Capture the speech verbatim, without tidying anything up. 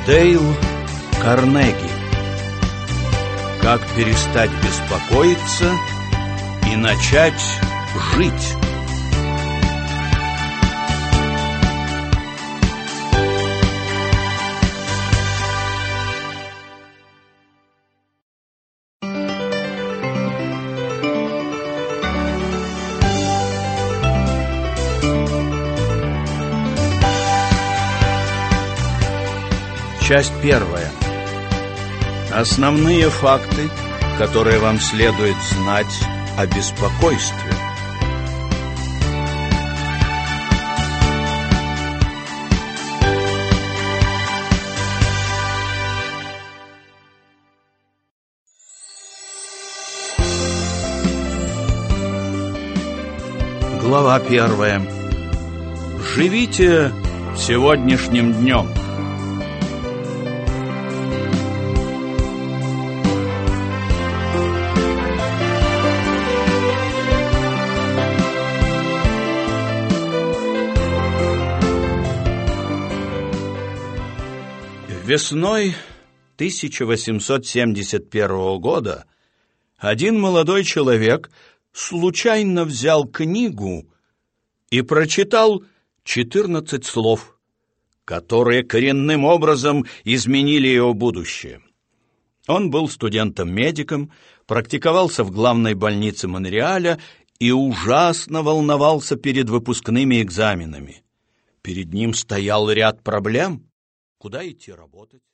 Дейл Карнеги. Как перестать беспокоиться и начать жить. Часть первая. Основные факты, которые вам следует знать о беспокойстве. Глава первая. Живите сегодняшним днем. Весной тысяча восемьсот семьдесят первого года один молодой человек случайно взял книгу и прочитал четырнадцать слов, которые коренным образом изменили его будущее. Он был студентом-медиком, практиковался в главной больнице Монреаля и ужасно волновался перед выпускными экзаменами. Перед ним стоял ряд проблем. Куда идти работать?